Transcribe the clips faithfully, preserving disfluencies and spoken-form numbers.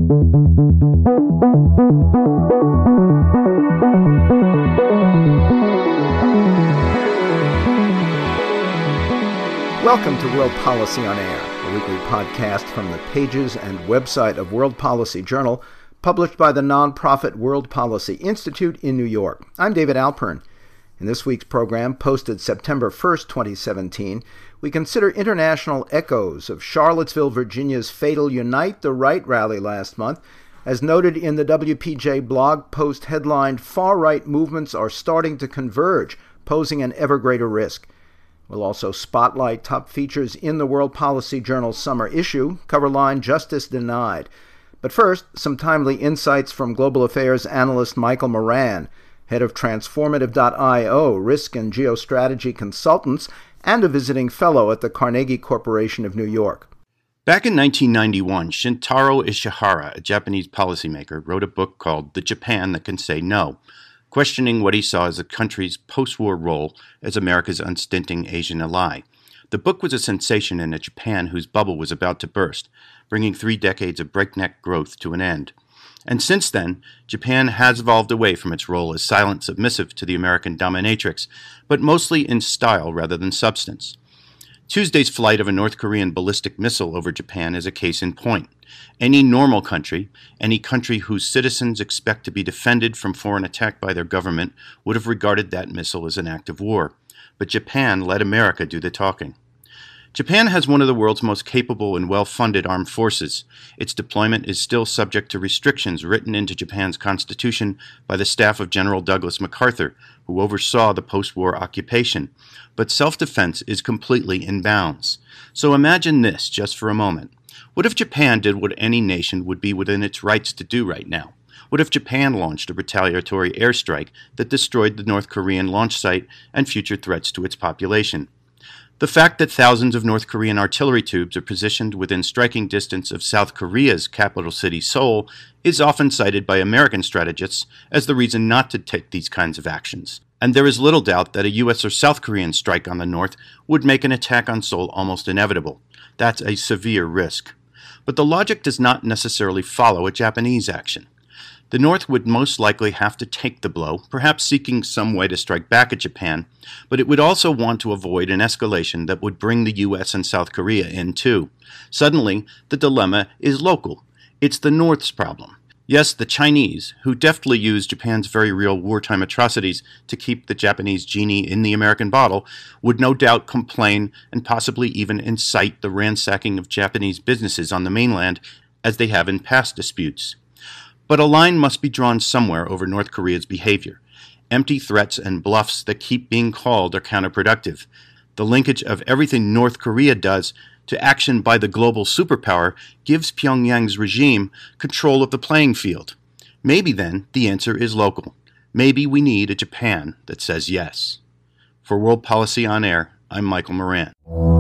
Welcome to World Policy on Air, a weekly podcast from the pages and website of World Policy Journal, published by the nonprofit World Policy Institute in New York. I'm David Alpern. In this week's program, posted September first, twenty seventeen, we consider international echoes of Charlottesville, Virginia's fatal Unite the Right rally last month, as noted in the W P J blog post headlined, "Far-Right Movements Are Starting to Converge, Posing an Ever Greater Risk." We'll also spotlight top features in the World Policy Journal's summer issue, cover line Justice Denied. But first, some timely insights from global affairs analyst Michael Moran, head of Transformative dot io, risk and geostrategy consultants, and a visiting fellow at the Carnegie Corporation of New York. Back in nineteen ninety-one, Shintaro Ishihara, a Japanese policymaker, wrote a book called The Japan That Can Say No, questioning what he saw as the country's post-war role as America's unstinting Asian ally. The book was a sensation in a Japan whose bubble was about to burst, bringing three decades of breakneck growth to an end. And since then, Japan has evolved away from its role as silent submissive to the American dominatrix, but mostly in style rather than substance. Tuesday's flight of a North Korean ballistic missile over Japan is a case in point. Any normal country, any country whose citizens expect to be defended from foreign attack by their government, would have regarded that missile as an act of war. But Japan let America do the talking. Japan has one of the world's most capable and well-funded armed forces. Its deployment is still subject to restrictions written into Japan's constitution by the staff of General Douglas MacArthur, who oversaw the post-war occupation. But self-defense is completely in bounds. So imagine this just for a moment. What if Japan did what any nation would be within its rights to do right now? What if Japan launched a retaliatory airstrike that destroyed the North Korean launch site and future threats to its population? The fact that thousands of North Korean artillery tubes are positioned within striking distance of South Korea's capital city, Seoul, is often cited by American strategists as the reason not to take these kinds of actions. And there is little doubt that a U S or South Korean strike on the North would make an attack on Seoul almost inevitable. That's a severe risk. But the logic does not necessarily follow a Japanese action. The North would most likely have to take the blow, perhaps seeking some way to strike back at Japan, but it would also want to avoid an escalation that would bring the U S and South Korea in too. Suddenly, the dilemma is local. It's the North's problem. Yes, the Chinese, who deftly used Japan's very real wartime atrocities to keep the Japanese genie in the American bottle, would no doubt complain and possibly even incite the ransacking of Japanese businesses on the mainland, as they have in past disputes. But a line must be drawn somewhere over North Korea's behavior. Empty threats and bluffs that keep being called are counterproductive. The linkage of everything North Korea does to action by the global superpower gives Pyongyang's regime control of the playing field. Maybe then the answer is local. Maybe we need a Japan that says yes. For World Policy on Air, I'm Michael Moran.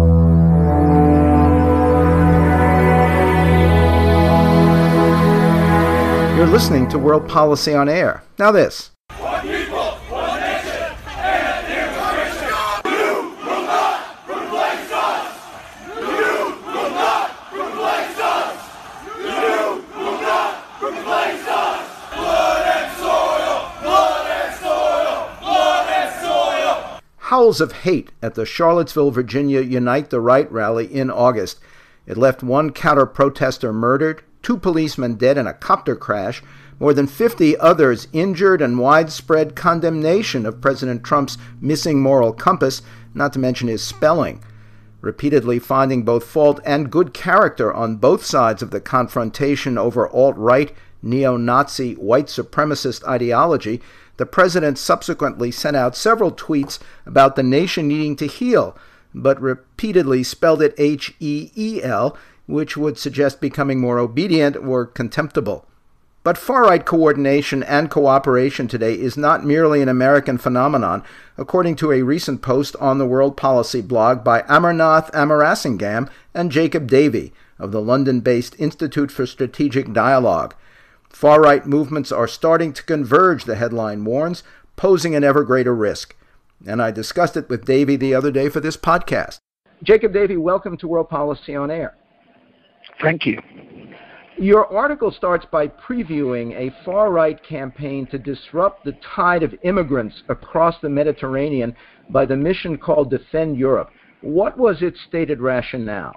You're listening to World Policy on Air. Now this. One people, one nation, and information. You will not replace us. You will not replace us. You will not replace us. Blood and soil, blood and soil, blood and soil. Howls of hate at the Charlottesville, Virginia Unite the Right rally in August. It left one counter-protester murdered, two policemen dead in a copter crash, more than fifty others injured, and widespread condemnation of President Trump's missing moral compass, not to mention his spelling. Repeatedly finding both fault and good character on both sides of the confrontation over alt-right, neo-Nazi, white supremacist ideology, the president subsequently sent out several tweets about the nation needing to heal, but repeatedly spelled it H E E L, which would suggest becoming more obedient or contemptible. But far-right coordination and cooperation today is not merely an American phenomenon, according to a recent post on the World Policy blog by Amarnath Amarasingam and Jacob Davey of the London-based Institute for Strategic Dialogue. Far-right movements are starting to converge, the headline warns, posing an ever greater risk. And I discussed it with Davey the other day for this podcast. Jacob Davey, welcome to World Policy on Air. Thank you. Your article starts by previewing a far-right campaign to disrupt the tide of immigrants across the Mediterranean by the mission called Defend Europe. What was its stated rationale?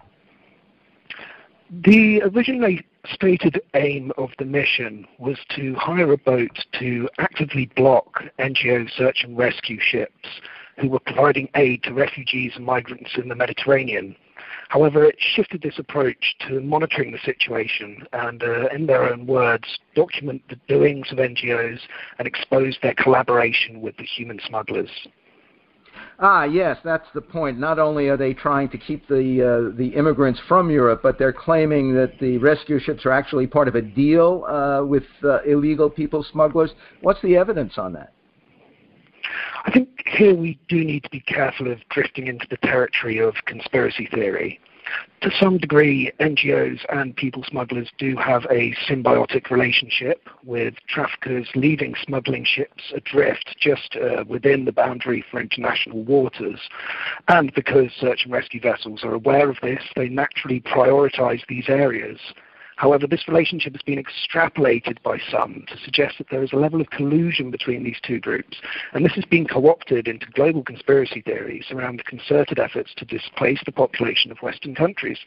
The originally stated aim of the mission was to hire a boat to actively block N G O search and rescue ships who were providing aid to refugees and migrants in the Mediterranean. However, it shifted this approach to monitoring the situation and, uh, in their own words, document the doings of N G Os and expose their collaboration with the human smugglers. Ah, yes, that's the point. Not only are they trying to keep the uh, the immigrants from Europe, but they're claiming that the rescue ships are actually part of a deal uh, with uh, illegal people smugglers. What's the evidence on that? I think here we do need to be careful of drifting into the territory of conspiracy theory. To some degree, N G Os and people smugglers do have a symbiotic relationship, with traffickers leaving smuggling ships adrift just uh, within the boundary for international waters. And because search and rescue vessels are aware of this, they naturally prioritize these areas. However, this relationship has been extrapolated by some to suggest that there is a level of collusion between these two groups, and this has been co-opted into global conspiracy theories around the concerted efforts to displace the population of Western countries.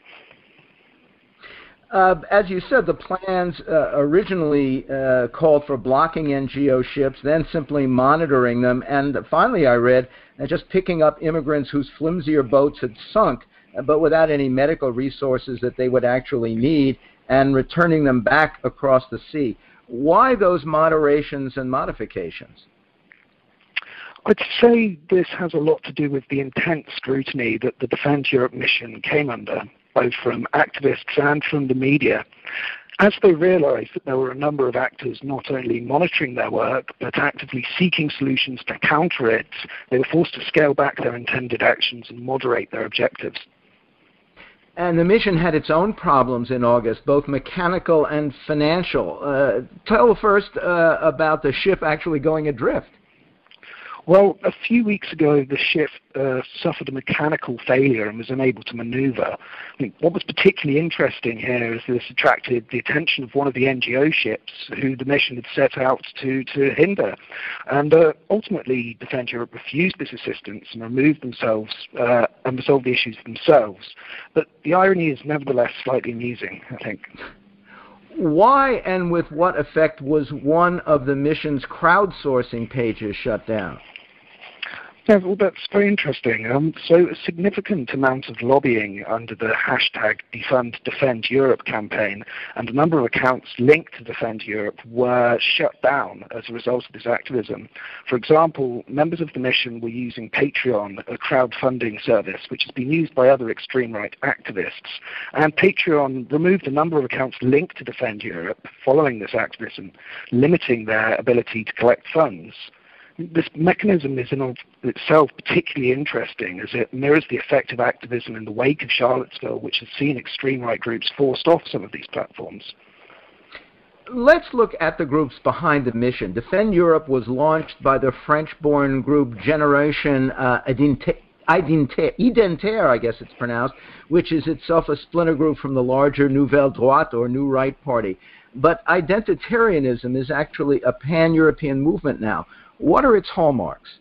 Uh, as you said, the plans uh, originally uh, called for blocking N G O ships, then simply monitoring them, and finally I read uh, just picking up immigrants whose flimsier boats had sunk, uh, but without any medical resources that they would actually need, and returning them back across the sea. Why those moderations and modifications? I'd say this has a lot to do with the intense scrutiny that the Defend Europe mission came under, both from activists and from the media, as they realized that there were a number of actors not only monitoring their work, but actively seeking solutions to counter it. They were forced to scale back their intended actions and moderate their objectives. And the mission had its own problems in August, both mechanical and financial. Uh, tell first uh, about the ship actually going adrift. Well, a few weeks ago, the ship uh, suffered a mechanical failure and was unable to maneuver. I mean, what was particularly interesting here is this attracted the attention of one of the N G O ships who the mission had set out to, to hinder. And uh, ultimately, Defend Europe refused this assistance and removed themselves uh, and resolved the issues themselves. But the irony is nevertheless slightly amusing, I think. Why and with what effect was one of the mission's crowdsourcing pages shut down? Yeah, well, that's very interesting. Um, so a significant amount of lobbying under the hashtag Defund Defend Europe campaign and a number of accounts linked to Defend Europe were shut down as a result of this activism. For example, members of the mission were using Patreon, a crowdfunding service which has been used by other extreme right activists. And Patreon removed a number of accounts linked to Defend Europe following this activism, limiting their ability to collect funds. This mechanism is in itself particularly interesting as it mirrors the effect of activism in the wake of Charlottesville, which has seen extreme right groups forced off some of these platforms. Let's look at the groups behind the mission. Defend Europe was launched by the French-born group Generation uh, Identitaire, I guess it's pronounced, which is itself a splinter group from the larger Nouvelle Droite or New Right Party. But identitarianism is actually a pan-European movement now. What are its hallmarks?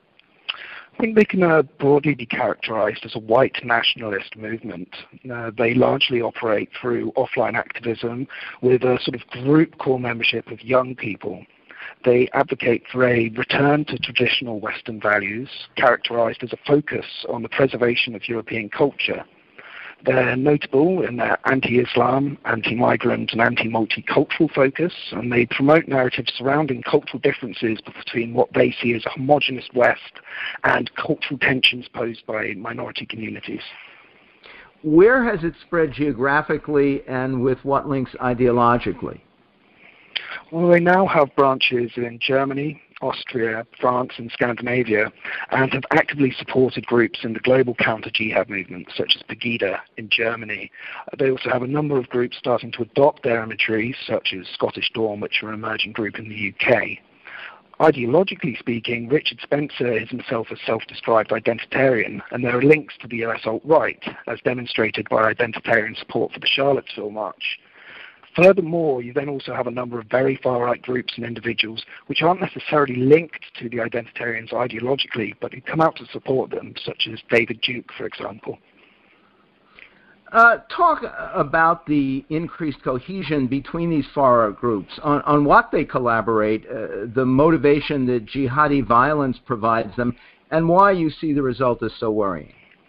I think they can uh, broadly be characterized as a white nationalist movement. Uh, they largely operate through offline activism with a sort of group core membership of young people. They advocate for a return to traditional Western values, characterized as a focus on the preservation of European culture. They're notable in their anti-Islam, anti-migrant and anti-multicultural focus, and they promote narratives surrounding cultural differences between what they see as a homogenous West and cultural tensions posed by minority communities. Where has it spread geographically and with what links ideologically? Well, they now have branches in Germany, Austria, France and Scandinavia, and have actively supported groups in the global counter-jihad movement, such as Pegida in Germany. They also have a number of groups starting to adopt their imagery, such as Scottish Dawn, which are an emerging group in the U K. Ideologically speaking, Richard Spencer is himself a self-described identitarian, and there are links to the U S alt-right, as demonstrated by identitarian support for the Charlottesville March. Furthermore, you then also have a number of very far-right groups and individuals which aren't necessarily linked to the identitarians ideologically, but who come out to support them, such as David Duke, for example. Uh, talk about the increased cohesion between these far-right groups, on, on what they collaborate, uh, the motivation that jihadi violence provides them, and why you see the result as so worrying.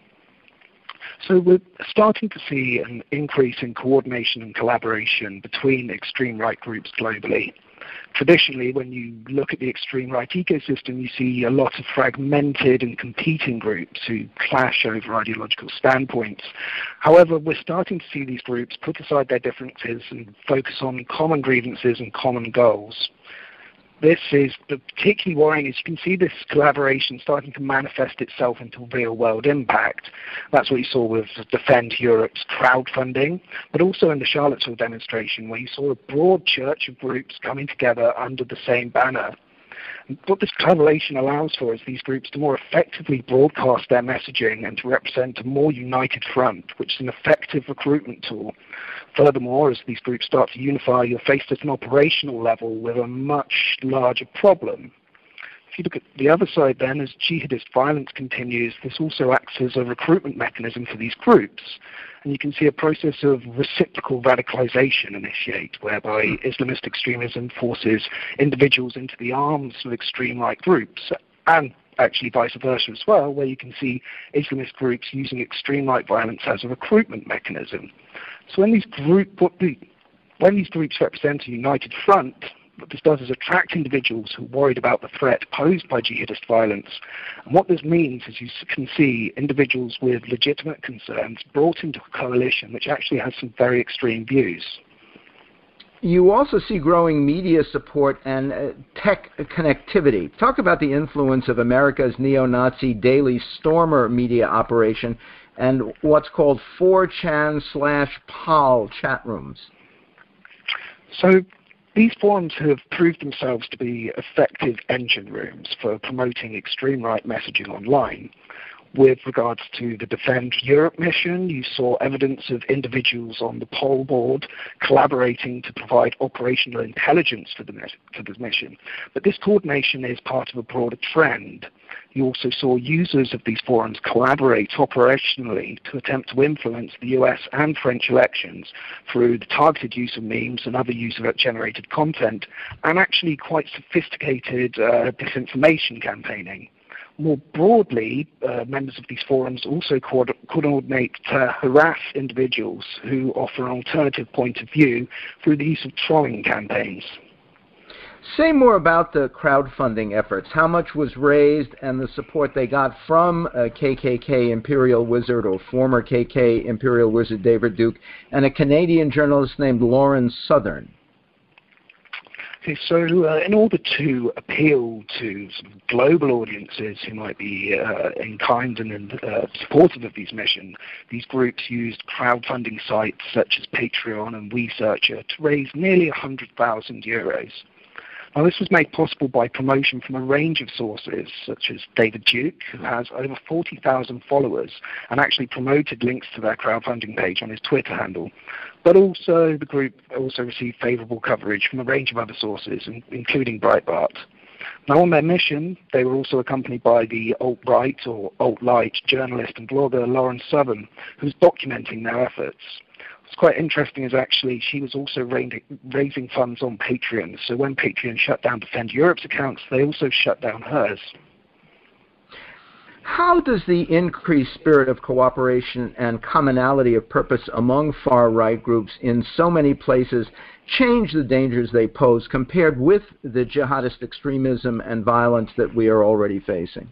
So we're starting to see an increase in coordination and collaboration between extreme right groups globally. Traditionally, when you look at the extreme right ecosystem, you see a lot of fragmented and competing groups who clash over ideological standpoints. However, we're starting to see these groups put aside their differences and focus on common grievances and common goals. This is particularly worrying as you can see this collaboration starting to manifest itself into real-world impact. That's what you saw with Defend Europe's crowdfunding, but also in the Charlottesville demonstration where you saw a broad church of groups coming together under the same banner. And what this collaboration allows for is these groups to more effectively broadcast their messaging and to represent a more united front, which is an effective recruitment tool. Furthermore, as these groups start to unify, you're faced at an operational level with a much larger problem. If you look at the other side then, as jihadist violence continues, this also acts as a recruitment mechanism for these groups. And you can see a process of reciprocal radicalization initiate, whereby Islamist extremism forces individuals into the arms of extreme right groups, and actually vice versa as well, where you can see Islamist groups using extreme right violence as a recruitment mechanism. So when these, group, what the, when these groups represent a united front, what this does is attract individuals who are worried about the threat posed by jihadist violence. And what this means is you can see individuals with legitimate concerns brought into a coalition which actually has some very extreme views. You also see growing media support and uh, tech connectivity. Talk about the influence of America's neo-Nazi Daily Stormer media operation and what's called four chan slash pol chat rooms. So these forums have proved themselves to be effective engine rooms for promoting extreme right messaging online. With regards to the Defend Europe mission, you saw evidence of individuals on the poll board collaborating to provide operational intelligence for the, for the mission. But this coordination is part of a broader trend. You also saw users of these forums collaborate operationally to attempt to influence the U S and French elections through the targeted use of memes and other user-generated content, and actually quite sophisticated uh, disinformation campaigning. More broadly, uh, members of these forums also co coordinate to harass individuals who offer an alternative point of view through the use of trolling campaigns. Say more about the crowdfunding efforts. How much was raised and the support they got from uh, K K K Imperial Wizard or former K K K Imperial Wizard David Duke and a Canadian journalist named Lauren Southern? Okay, so uh, in order to appeal to sort of global audiences who might be uh, in kind and uh, supportive of these missions, these groups used crowdfunding sites such as Patreon and WeSearcher to raise nearly one hundred thousand euros. Now, this was made possible by promotion from a range of sources, such as David Duke, who has over forty thousand followers and actually promoted links to their crowdfunding page on his Twitter handle. But also, the group also received favorable coverage from a range of other sources, including Breitbart. Now, on their mission, they were also accompanied by the alt-right or alt-light journalist and blogger Lauren Southern, who's documenting their efforts. What's quite interesting is actually she was also raising funds on Patreon. So when Patreon shut down Defend Europe's accounts, they also shut down hers. How does the increased spirit of cooperation and commonality of purpose among far-right groups in so many places change the dangers they pose compared with the jihadist extremism and violence that we are already facing?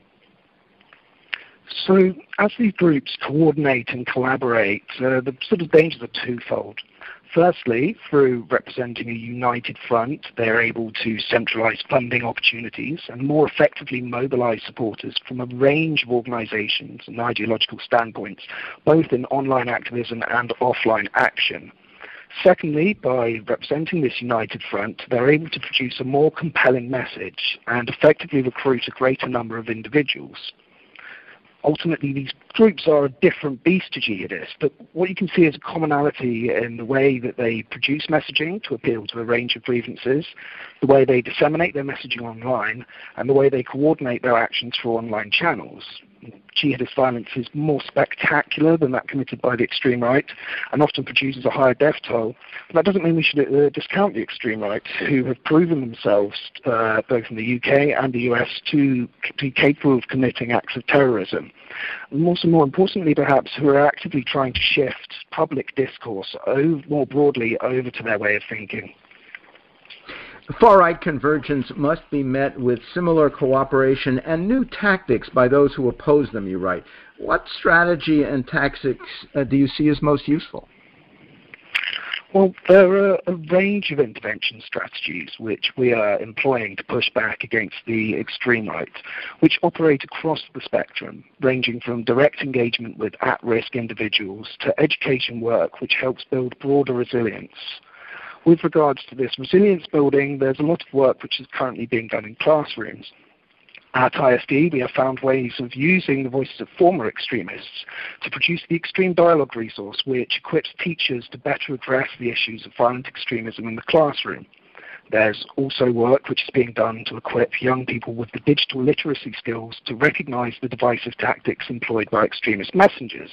So as these groups coordinate and collaborate, uh, the sort of dangers are twofold. Firstly, through representing a united front, they're able to centralize funding opportunities and more effectively mobilize supporters from a range of organizations and ideological standpoints, both in online activism and offline action. Secondly, by representing this united front, they're able to produce a more compelling message and effectively recruit a greater number of individuals. Ultimately, these groups are a different beast to jihadists, but what you can see is a commonality in the way that they produce messaging to appeal to a range of grievances, the way they disseminate their messaging online, and the way they coordinate their actions through online channels. Jihadist violence is more spectacular than that committed by the extreme right and often produces a higher death toll. But that doesn't mean we should uh, discount the extreme right, who have proven themselves, uh, both in the U K and the U S, to be capable of committing acts of terrorism. And also, more importantly, perhaps, who are actively trying to shift public discourse over, more broadly over to their way of thinking. Far-right convergence must be met with similar cooperation and new tactics by those who oppose them, you write. What strategy and tactics uh, do you see as most useful? Well, there are a range of intervention strategies which we are employing to push back against the extreme right, which operate across the spectrum, ranging from direct engagement with at-risk individuals to education work which helps build broader resilience. With regards to this resilience building, there's a lot of work which is currently being done in classrooms. At I S D, we have found ways of using the voices of former extremists to produce the Extreme Dialogue resource, which equips teachers to better address the issues of violent extremism in the classroom. There's also work which is being done to equip young people with the digital literacy skills to recognize the divisive tactics employed by extremist messengers.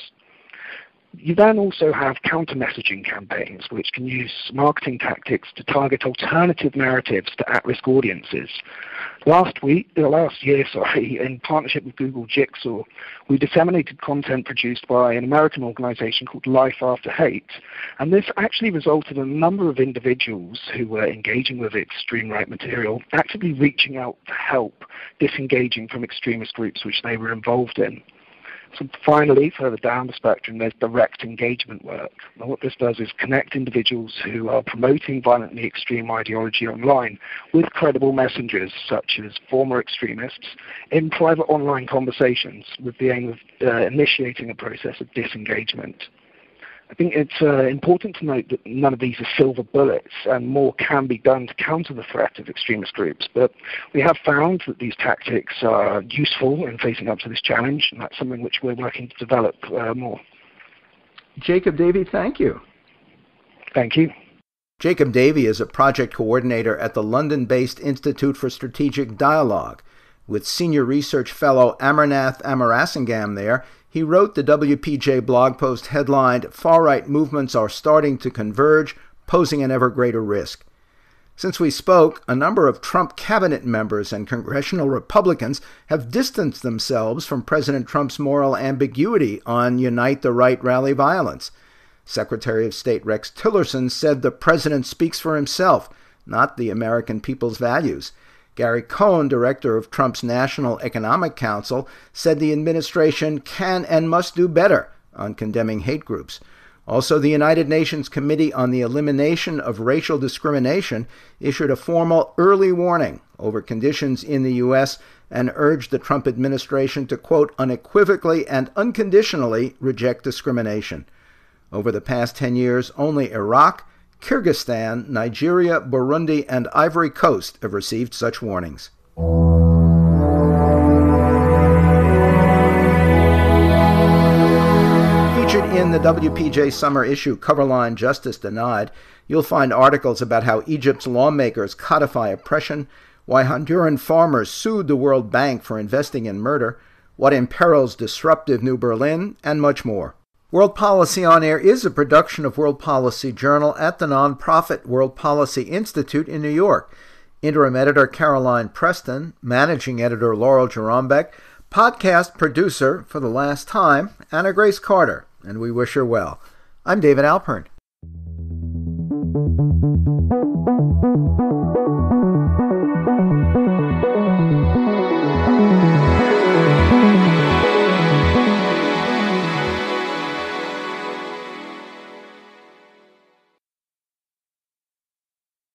You then also have counter-messaging campaigns which can use marketing tactics to target alternative narratives to at-risk audiences. Last week, uh, last year, sorry, in partnership with Google Jigsaw, we disseminated content produced by an American organization called Life After Hate, and this actually resulted in a number of individuals who were engaging with extreme right material actively reaching out for help, disengaging from extremist groups which they were involved in. So finally, further down the spectrum, there's direct engagement work. Now, what this does is connect individuals who are promoting violently extreme ideology online with credible messengers, such as former extremists, in private online conversations with the aim of uh, initiating a process of disengagement. I think it's uh, important to note that none of these are silver bullets, and more can be done to counter the threat of extremist groups. But we have found that these tactics are useful in facing up to this challenge, and that's something which we're working to develop uh, more. Jacob Davey, thank you. Thank you. Jacob Davey is a project coordinator at the London-based Institute for Strategic Dialogue. With senior research fellow Amarnath Amarasingam there, he wrote the W P J blog post headlined, "Far-Right Movements Are Starting to Converge, Posing an Ever Greater Risk." Since we spoke, a number of Trump cabinet members and congressional Republicans have distanced themselves from President Trump's moral ambiguity on Unite the Right rally violence. Secretary of State Rex Tillerson said the president speaks for himself, not the American people's values. Gary Cohn, director of Trump's National Economic Council, said the administration can and must do better on condemning hate groups. Also, the United Nations Committee on the Elimination of Racial Discrimination issued a formal early warning over conditions in the U S and urged the Trump administration to, quote, unequivocally and unconditionally reject discrimination. Over the past ten years, only Iraq, Kyrgyzstan, Nigeria, Burundi, and Ivory Coast have received such warnings. Featured in the W P J summer issue Coverline Justice Denied, you'll find articles about how Egypt's lawmakers codify oppression, why Honduran farmers sued the World Bank for investing in murder, what imperils disruptive New Berlin, and much more. World Policy On Air is a production of World Policy Journal at the nonprofit World Policy Institute in New York. Interim editor Caroline Preston, managing editor Laurel Jerombeck, podcast producer for the last time, Anna Grace Carter, and we wish her well. I'm David Alpern.